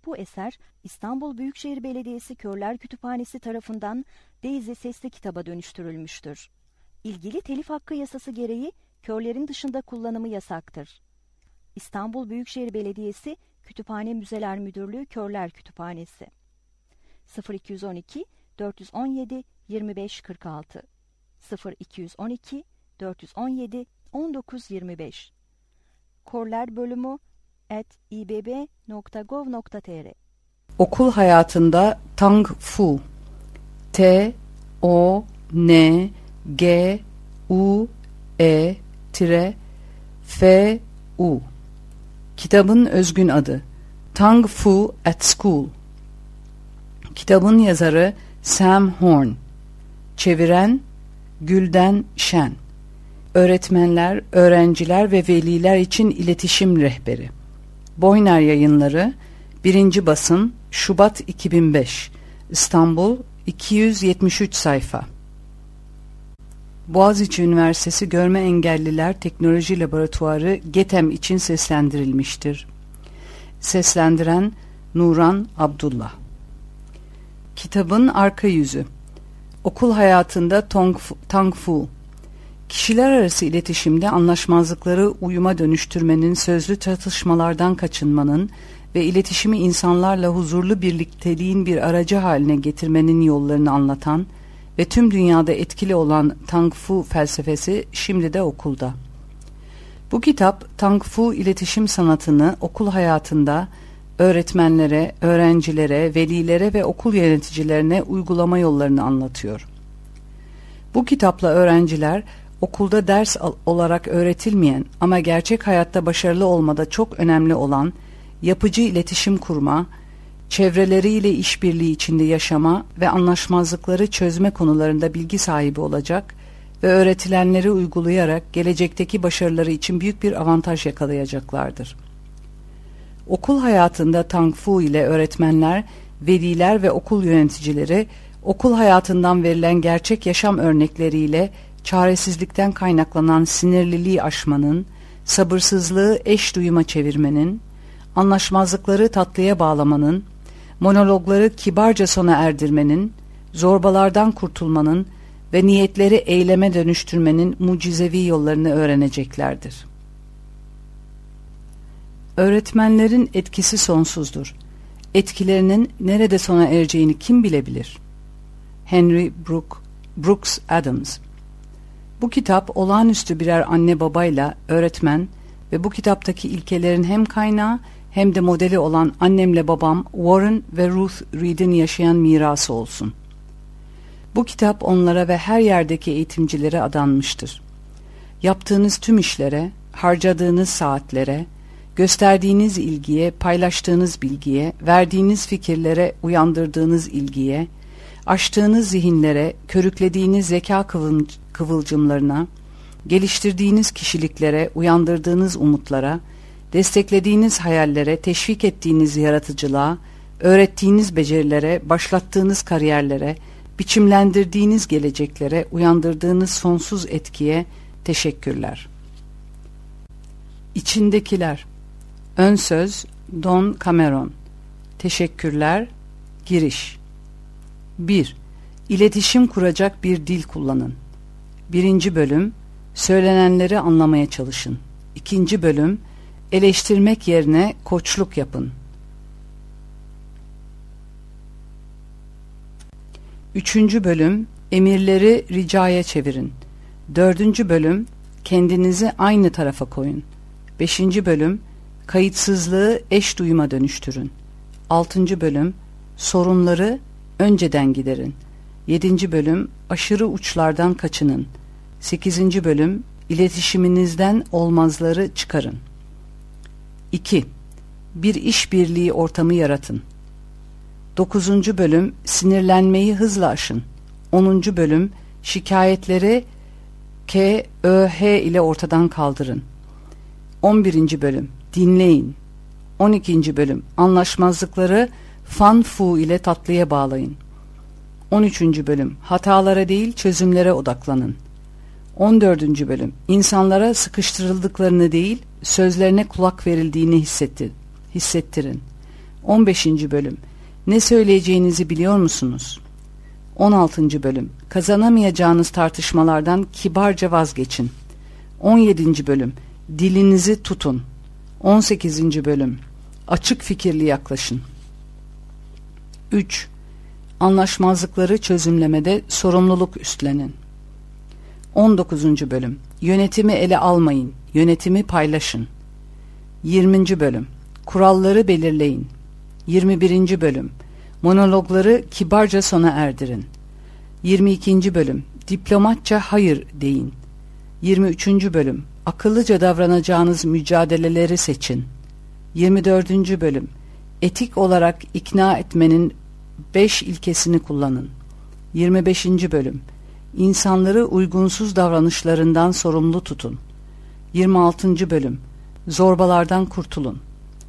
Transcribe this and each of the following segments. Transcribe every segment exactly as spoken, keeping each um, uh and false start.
Bu eser İstanbul Büyükşehir Belediyesi Körler Kütüphanesi tarafından Daisy sesli kitaba dönüştürülmüştür. İlgili telif hakkı yasası gereği körlerin dışında kullanımı yasaktır. İstanbul Büyükşehir Belediyesi Kütüphane Müzeler Müdürlüğü Körler Kütüphanesi sıfır iki on iki dört on yedi yirmi beş kırk altı sıfır iki on iki dört on yedi on dokuz yirmi beş Körler bölümü at i b b nokta gov nokta t r Okul hayatında Tang Fu T O N G U E F U Kitabın özgün adı Tang Fu at School. Kitabın yazarı Sam Horn. Çeviren Gülden Şen. Öğretmenler, öğrenciler ve veliler için iletişim rehberi. Boyner Yayınları, birinci basım, Şubat iki bin beş, İstanbul, iki yüz yetmiş üç sayfa. Boğaziçi Üniversitesi Görme Engelliler Teknoloji Laboratuvarı GETEM için seslendirilmiştir. Seslendiren Nuran Abdullah. Kitabın arka yüzü. Okul hayatında Tang Fu. Kişiler arası iletişimde anlaşmazlıkları uyuma dönüştürmenin, sözlü çatışmalardan kaçınmanın ve iletişimi insanlarla huzurlu birlikteliğin bir aracı haline getirmenin yollarını anlatan ve tüm dünyada etkili olan Tang Fu felsefesi şimdi de okulda. Bu kitap Tang Fu iletişim sanatını okul hayatında öğretmenlere, öğrencilere, velilere ve okul yöneticilerine uygulama yollarını anlatıyor. Bu kitapla öğrenciler okulda ders olarak öğretilmeyen ama gerçek hayatta başarılı olmada çok önemli olan yapıcı iletişim kurma, çevreleriyle işbirliği içinde yaşama ve anlaşmazlıkları çözme konularında bilgi sahibi olacak ve öğretilenleri uygulayarak gelecekteki başarıları için büyük bir avantaj yakalayacaklardır. Okul hayatında Tang Fu ile öğretmenler, veliler ve okul yöneticileri okul hayatından verilen gerçek yaşam örnekleriyle çaresizlikten kaynaklanan sinirliliği aşmanın, sabırsızlığı eş duyuma çevirmenin, anlaşmazlıkları tatlıya bağlamanın, monologları kibarca sona erdirmenin, zorbalardan kurtulmanın ve niyetleri eyleme dönüştürmenin mucizevi yollarını öğreneceklerdir. Öğretmenlerin etkisi sonsuzdur. Etkilerinin nerede sona ereceğini kim bilebilir? Henry Brook, Brooks Adams. Bu kitap olağanüstü birer anne babayla öğretmen ve bu kitaptaki ilkelerin hem kaynağı hem de modeli olan annemle babam Warren ve Ruth Reed'in yaşayan mirası olsun. Bu kitap onlara ve her yerdeki eğitimcilere adanmıştır. Yaptığınız tüm işlere, harcadığınız saatlere, gösterdiğiniz ilgiye, paylaştığınız bilgiye, verdiğiniz fikirlere, uyandırdığınız ilgiye, açtığınız zihinlere, körüklediğiniz zeka kıvılcımlarına, geliştirdiğiniz kişiliklere, uyandırdığınız umutlara, desteklediğiniz hayallere, teşvik ettiğiniz yaratıcılığa, öğrettiğiniz becerilere, başlattığınız kariyerlere, biçimlendirdiğiniz geleceklere, uyandırdığınız sonsuz etkiye teşekkürler. İçindekiler. Ön söz Don Cameron. Teşekkürler. Giriş. bir. İletişim kuracak bir dil kullanın. birinci bölüm söylenenleri anlamaya çalışın. ikinci bölüm eleştirmek yerine koçluk yapın. üçüncü bölüm emirleri ricaya çevirin. dördüncü bölüm kendinizi aynı tarafa koyun. beşinci bölüm kayıtsızlığı eş duyuma dönüştürün. altıncı bölüm sorunları önceden giderin. yedinci bölüm aşırı uçlardan kaçının. sekizinci bölüm iletişiminizden olmazları çıkarın. iki. Bir işbirliği ortamı yaratın. dokuzuncu bölüm sinirlenmeyi hızla aşın. onuncu bölüm şikayetleri K Ö H ile ortadan kaldırın. on birinci bölüm dinleyin. on ikinci bölüm anlaşmazlıkları Fan Fu ile tatlıya bağlayın. on üçüncü bölüm hatalara değil çözümlere odaklanın. on dördüncü bölüm insanlara sıkıştırıldıklarını değil sözlerine kulak verildiğini hissettir, hissettirin. on beşinci bölüm. Ne söyleyeceğinizi biliyor musunuz? on altıncı bölüm. Kazanamayacağınız tartışmalardan kibarca vazgeçin. on yedinci bölüm. Dilinizi tutun. on sekizinci bölüm. Açık fikirli yaklaşın. üç. Anlaşmazlıkları çözümlemede sorumluluk üstlenin. on dokuzuncu bölüm. Yönetimi ele almayın, yönetimi paylaşın. yirminci bölüm. Kuralları belirleyin. yirmi birinci bölüm. Monologları kibarca sona erdirin. yirmi ikinci bölüm. Diplomatça hayır deyin. yirmi üçüncü bölüm. Akıllıca davranacağınız mücadeleleri seçin. yirmi dördüncü bölüm. Etik olarak ikna etmenin beş ilkesini kullanın. yirmi beşinci bölüm. İnsanları uygunsuz davranışlarından sorumlu tutun. yirmi altıncı bölüm. Zorbalardan kurtulun.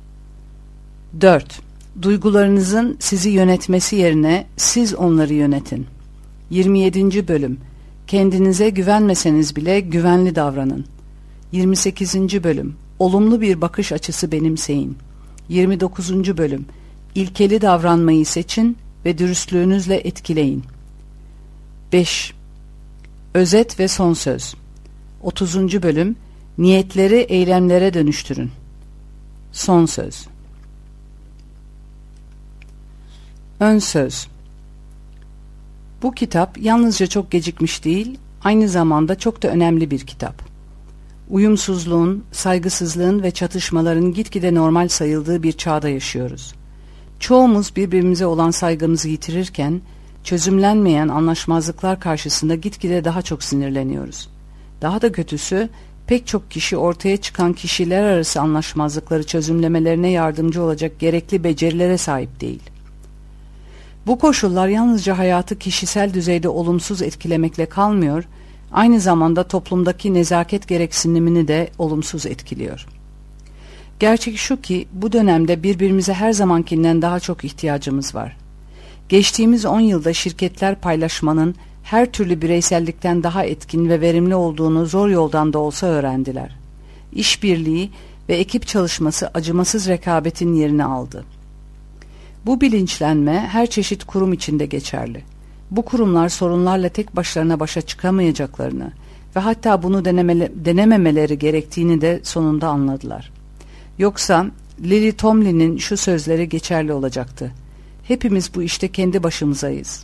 dört. Duygularınızın sizi yönetmesi yerine siz onları yönetin. yirmi yedinci bölüm. Kendinize güvenmeseniz bile güvenli davranın. yirmi sekizinci bölüm. Olumlu bir bakış açısı benimseyin. yirmi dokuzuncu bölüm. İlkeli davranmayı seçin ve dürüstlüğünüzle etkileyin. beş. Özet ve son söz. otuzuncu bölüm. Niyetleri eylemlere dönüştürün. Son söz. Ön söz. Bu kitap yalnızca çok gecikmiş değil, aynı zamanda çok da önemli bir kitap. Uyumsuzluğun, saygısızlığın ve çatışmaların gitgide normal sayıldığı bir çağda yaşıyoruz. Çoğumuz birbirimize olan saygımızı yitirirken, çözümlenmeyen anlaşmazlıklar karşısında gitgide daha çok sinirleniyoruz. Daha da kötüsü, pek çok kişi ortaya çıkan kişiler arası anlaşmazlıkları çözümlemelerine yardımcı olacak gerekli becerilere sahip değil. Bu koşullar yalnızca hayatı kişisel düzeyde olumsuz etkilemekle kalmıyor, aynı zamanda toplumdaki nezaket gereksinimini de olumsuz etkiliyor. Gerçek şu ki bu dönemde birbirimize her zamankinden daha çok ihtiyacımız var. Geçtiğimiz on yılda şirketler paylaşmanın her türlü bireysellikten daha etkin ve verimli olduğunu zor yoldan da olsa öğrendiler. İşbirliği ve ekip çalışması acımasız rekabetin yerini aldı. Bu bilinçlenme her çeşit kurum içinde geçerli. Bu kurumlar sorunlarla tek başlarına başa çıkamayacaklarını ve hatta bunu denemele, denememeleri gerektiğini de sonunda anladılar. Yoksa Lily Tomlin'in şu sözleri geçerli olacaktı. Hepimiz bu işte kendi başımızayız.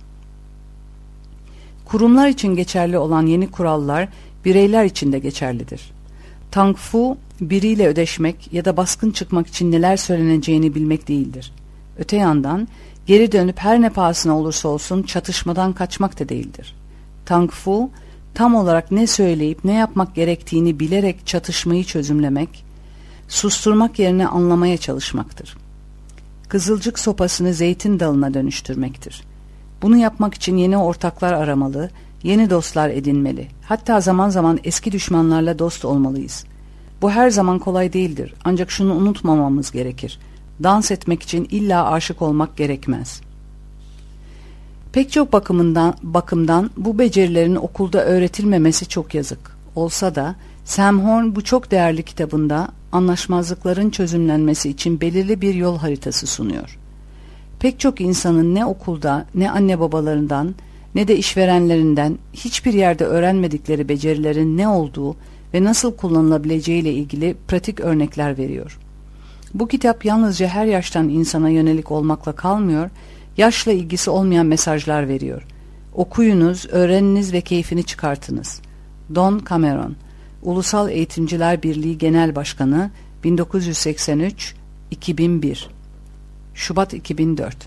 Kurumlar için geçerli olan yeni kurallar bireyler için de geçerlidir. Tang Fu, biriyle ödeşmek ya da baskın çıkmak için neler söyleneceğini bilmek değildir. Öte yandan geri dönüp her ne pahasına olursa olsun çatışmadan kaçmak da değildir. Tang Fu, tam olarak ne söyleyip ne yapmak gerektiğini bilerek çatışmayı çözümlemek, susturmak yerine anlamaya çalışmaktır. Kızılcık sopasını zeytin dalına dönüştürmektir. Bunu yapmak için yeni ortaklar aramalı, yeni dostlar edinmeli. Hatta zaman zaman eski düşmanlarla dost olmalıyız. Bu her zaman kolay değildir. Ancak şunu unutmamamız gerekir. Dans etmek için illa aşık olmak gerekmez. Pek çok bakımından, bakımdan bu becerilerin okulda öğretilmemesi çok yazık. Olsa da Sam Horn bu çok değerli kitabında anlaşmazlıkların çözümlenmesi için belirli bir yol haritası sunuyor. Pek çok insanın ne okulda, ne anne babalarından, ne de işverenlerinden hiçbir yerde öğrenmedikleri becerilerin ne olduğu ve nasıl kullanılabileceğiyle ilgili pratik örnekler veriyor. Bu kitap yalnızca her yaştan insana yönelik olmakla kalmıyor, yaşla ilgisi olmayan mesajlar veriyor. Okuyunuz, öğreniniz ve keyfini çıkartınız. Don Cameron, Ulusal Eğitimciler Birliği Genel Başkanı, bin dokuz yüz seksen üç - iki bin bir, Şubat iki bin dört.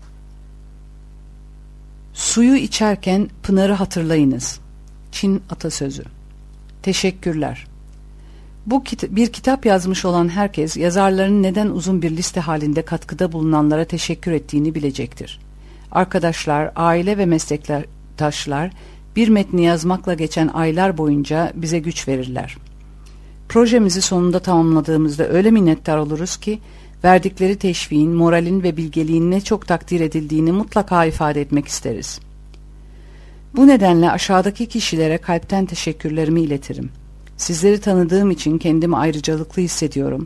Suyu içerken pınarı hatırlayınız. Çin atasözü. Teşekkürler. Bu kit- bir kitap yazmış olan herkes yazarların neden uzun bir liste halinde katkıda bulunanlara teşekkür ettiğini bilecektir. Arkadaşlar, aile ve meslektaşlar bir metni yazmakla geçen aylar boyunca bize güç verirler. Projemizi sonunda tamamladığımızda öyle minnettar oluruz ki verdikleri teşviğin, moralin ve bilgeliğin ne çok takdir edildiğini mutlaka ifade etmek isteriz. Bu nedenle aşağıdaki kişilere kalpten teşekkürlerimi iletirim. Sizleri tanıdığım için kendimi ayrıcalıklı hissediyorum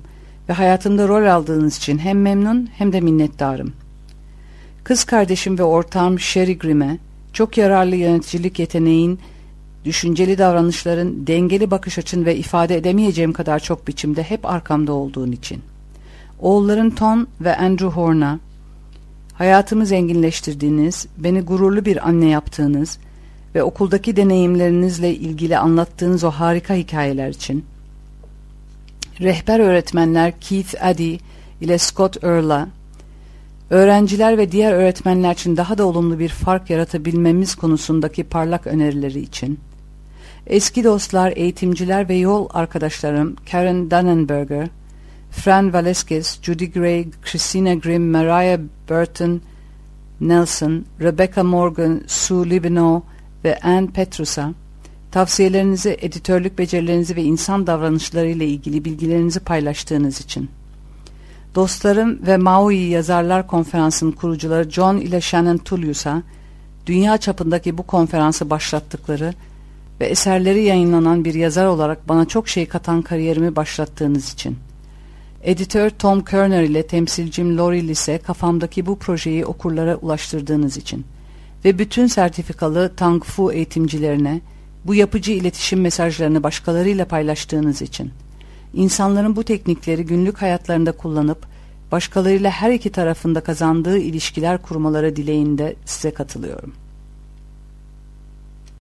ve hayatımda rol aldığınız için hem memnun hem de minnettarım. Kız kardeşim ve ortağım Sherry Grimm'e çok yararlı yöneticilik yeteneğin, düşünceli davranışların, dengeli bakış açın ve ifade edemeyeceğim kadar çok biçimde hep arkamda olduğun için. Oğulların Tom ve Andrew Horn'a hayatımı zenginleştirdiğiniz, beni gururlu bir anne yaptığınız ve okuldaki deneyimlerinizle ilgili anlattığınız o harika hikayeler için. Rehber öğretmenler Keith Addy ile Scott Earle'a, öğrenciler ve diğer öğretmenler için daha da olumlu bir fark yaratabilmemiz konusundaki parlak önerileri için, eski dostlar, eğitimciler ve yol arkadaşlarım Karen Dannenberger, Fran Velasquez, Judy Gray, Christina Grimm, Mariah Burton Nelson, Rebecca Morgan, Sue Libino ve Ann Petrus'a, tavsiyelerinizi, editörlük becerilerinizi ve insan davranışları ile ilgili bilgilerinizi paylaştığınız için. Dostlarım ve Maui Yazarlar Konferansı'nın kurucuları John ile Shannon Tullius'a, dünya çapındaki bu konferansı başlattıkları ve eserleri yayınlanan bir yazar olarak bana çok şey katan kariyerimi başlattığınız için. Editör Tom Kerner ile temsilcim Lori Lise kafamdaki bu projeyi okurlara ulaştırdığınız için. Ve bütün sertifikalı Tang Fu eğitimcilerine bu yapıcı iletişim mesajlarını başkalarıyla paylaştığınız için. İnsanların bu teknikleri günlük hayatlarında kullanıp başkalarıyla her iki tarafında kazandığı ilişkiler kurmaları dileğinde size katılıyorum.